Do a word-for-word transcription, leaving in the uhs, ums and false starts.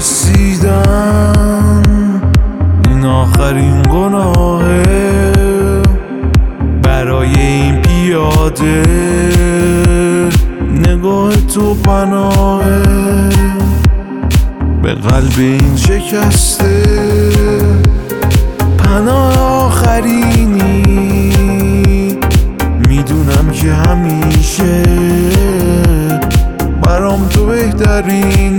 رسیدن این آخرین گناهه برای این پیاده، نگاه تو پناهه به قلب این شکسته، پناه آخرینی. میدونم که همیشه برام تو بهترین